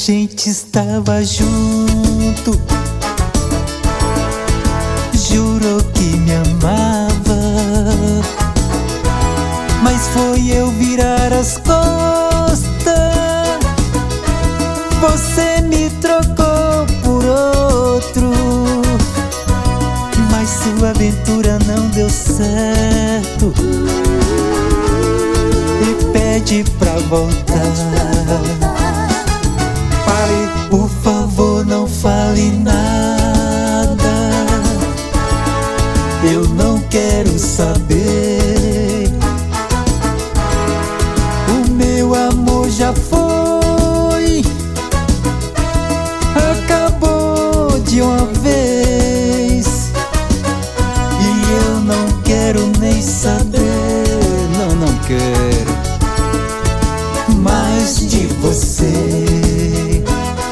gente estava junto, jurou que me amava, mas foi eu virar as costas. Você me trocou por outro, mas sua aventura não deu certo e pede pra voltar. Pare, por favor, não fale nada, eu não quero saber. O meu amor já foi, acabou de uma vez, e eu não quero nem saber. Não quero mais de você.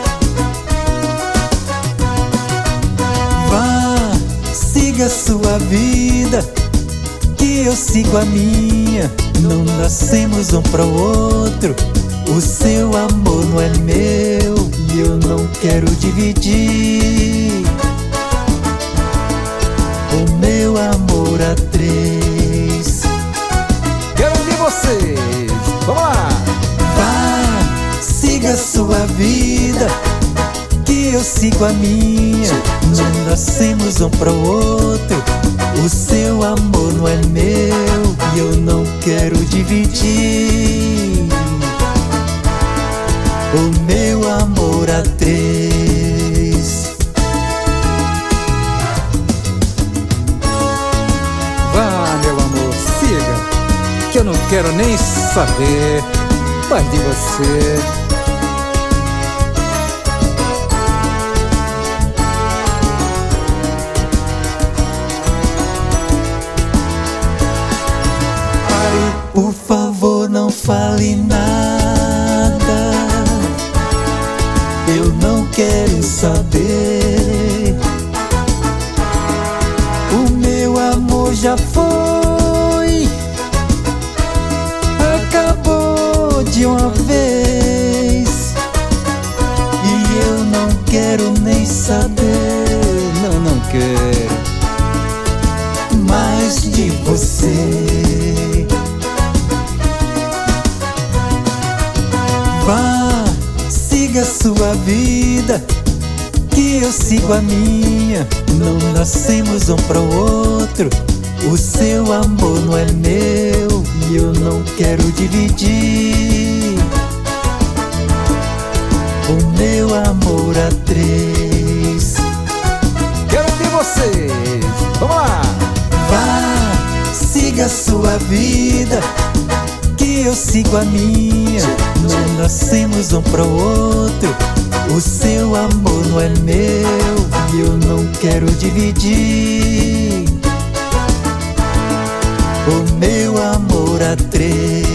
Vá, siga sua vida, que eu sigo a minha. Não nascemos um para o outro, o seu amor não é meu e eu não quero dividir o meu amor a três. Quero ouvir vocês, vamos lá! Vá, siga sua vida, que eu sigo a minha. Não nascemos um para o outro, o seu amor não é meu e eu não quero dividir o meu amor a três. Vá, meu amor, siga, que eu não quero nem saber mais de você. Por favor, não fale nada, eu não quero saber. O meu amor já foi, acabou de uma vez, e eu não quero nem saber. Não quero mais de você. Vá, siga sua vida, que eu sigo a minha. Não nascemos um para o outro, o seu amor não é meu e eu não quero dividir o meu amor a três. Quero ouvir vocês, vamos lá! Vá, siga sua vida, que eu sigo a minha. Não nascemos um para o outro, o seu amor não é meu e eu não quero dividir o meu amor a três.